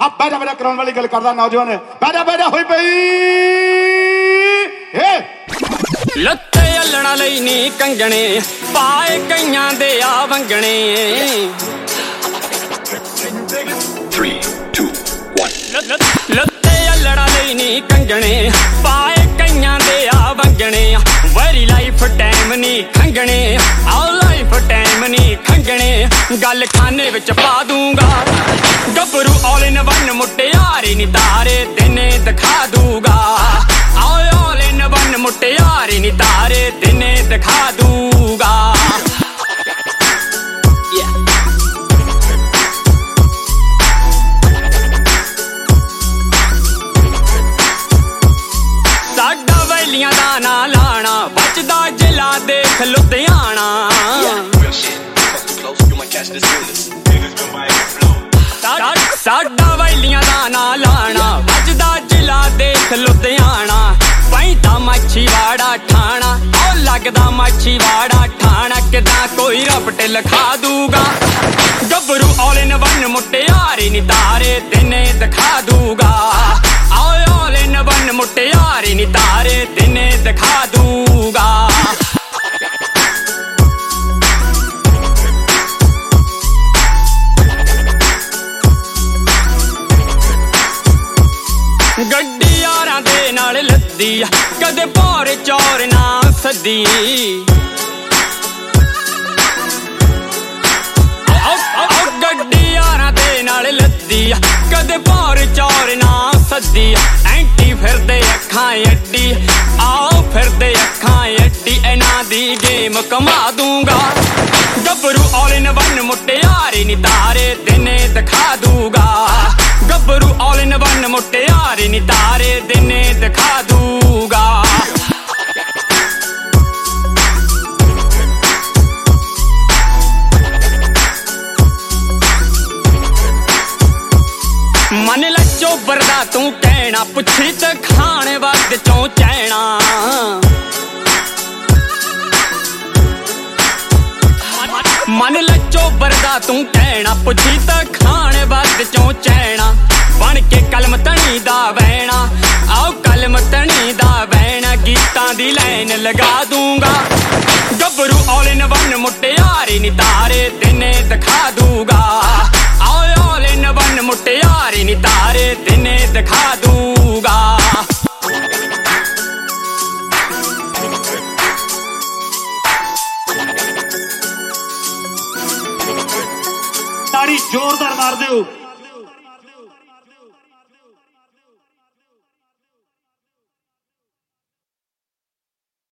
ਬੈਠਾ ਬੈਠਾ ਕਰਾਉਣ ਵਾਲੀ ਗੱਲ ਕਰਦਾ ਨੌਜਵਾਨ ਬੈਠਾ ਬੈਠਾ ਹੋਈ ਪਈ ਲੱਤੇ ਅਲਣਾ ਲਈ ਨੀ ਕੰਗਣੇ ਪਾਏ ਕਈਆਂ ਦੇ ਆ ਵੰਗਣੇ 3, 2, 1 ਲੱਤੇ ਅਲਣਾ ਲਈ ਨੀ ਕੰਗਣੇ ਪਾਏ ਕਈਆਂ ਦੇ ਆ ਵੰਗਣੇ ਵੈਰੀ ਲਾਈਫ ਟਾਈਮ ਨੀ ਖੰਗਣੇ ਆਹ ਲਾਈਫ ਟਾਈਮ ਨੀ ਖੰਗਣੇ ਗੱਲ ਖਾਨੇ ਵਿੱਚ ਪਾ ਦੂੰਗਾ ਗੱਭਰੂ ਆਲ ਇਨ ਵਨ ਮੁਟਿਆਰੇ ਨੀ ਤਾਰੇ ਦਿਨੇ ਦਿਖਾ ਦੂੰਗਾ ਆਲ ਇਨ ਵਨ ਮੁਟਿਆਰੇ ਨੀ ਤਾਰੇ ਦਿਨੇ ਦਿਖਾ ਦੂੰਗਾ ਸਾਡਾ ਵੈਲੀਆਂ ਦਾ ਨਾ ਲਾਣਾ ਬਚਦਾ ਜ਼ਿਲ੍ਹਾ ਦੇਖ ਲੁਧਿਆਣਾ ਸਾਡਾ ਵੈਲੀਆਂ ਦਾ ਨਾ ਲਾਣਾ ਬਚਦਾ ਜ਼ਿਲ੍ਹਾ ਦੇਖ ਲੁਧਿਆਣਾ ਪੈਂਦਾ ਮਾਛੀਵਾੜਾ ਠਾਣਾ ਉਹ ਲੱਗਦਾ ਮਾਛੀਵਾੜਾ ਠਾਣਾ ਕਿਦਾਂ ਕੋਈ ਰਪਟ ਲਿਖਾ ਦੂਗਾ ਗੱਭਰੂ ਆਲ ਇਨ ਵਨ ਮੁਟਿਆਰੇ ਨੀ ਤਾਰੇ ਦਿਨੇ ਦਿਖਾ ਦੂਗਾ ਆਲ ਇਨ ਵਨ ਮੁਟਿਆਰੇ ਨੀ ਤਾਰੇ ਦਿਨੇ ਦਿਖਾ ਦੂਗਾ ਗੱਡੀ ਯਾਰਾਂ ਦੇ ਨਾਲ ਲੱਦੀ ਕਦੇ ਭੌਰ ਚੌਰ ਨਾ ਸੱਦੀ ਗੱਡੀ ਯਾਰਾਂ ਦੇ ਨਾਲ ਲੱਦੀ ਕਦੇ ਭੌਰ ਚੌਰ ਨਾ ਸੱਦੀ ਐਂਟੀ ਫਿਰਦੇ ਅੱਖਾਂ ਅੱਡੀ ਆਓ ਫਿਰਦੇ ਅੱਖਾਂ ਅੱਡੀ ਇਹਨਾਂ ਦੀ ਗੇਮ ਕਮਾ ਦੂੰਗਾ ਗੱਭਰੂ ਆਲ ਇਨ ਵਨ ਮੁਟਿਆਰੇ ਨੀ ਤਾਰੇ ਦਿਨੇ ਦਿਖਾ ਦੂੰਗਾ ਗੱਭਰੂ ਆਲ ਇਨ ਵਨ ਮੁਟਿਆਰੇ ਨੀ ਤਾਰੇ ਦਿਨੇ ਦਿਖਾ ਦੂੰਗਾ ਮਨ ਲੱਚੋ ਬਰਦਾ ਤੂੰ ਕਹਿਣਾ ਪੁੱਛੀ ਤੇ ਖਾਣੇ ਵੱਧ ਚੋਂ ਚੈਣਾ ਮਨ ਲੱਚੋ ਬਰਦਾ ਤੂੰ ਕਹਿਣਾ ਪੁੱਛੀ ਤੇ ਖਾਣੇ ਵੱਧ ਚੋਂ ਚੈਣਾ ਬਣ ਕੇ ਕਲਮ ਤਣੀ ਦਾ ਵੈਣਾ ਆਓ ਕਲਮ ਤਣੀ ਦਾ ਵੈਣਾ ਗੀਤਾਂ ਦੀ ਲਾਈਨ ਲਗਾ ਦੂੰਗਾ ਗੱਭਰੂ ਆਲ ਇਨ ਵਨ ਮੁਟਿਆਰੇ ਨੀ ਤਾਰੇ ਦਿਨੇ ਦਿਖਾ ਦੂੰਗਾ ਆਲ ਇਨ ਵਨ ਮੁਟਿਆਰੇ ਨੀ ਤਾਰੇ ਦਿਨੇ ਦਿਖਾ ਦੂੰਗਾ ਤਾੜੀ ਜ਼ੋਰਦਾਰ ਮਾਰ ਦਿਓ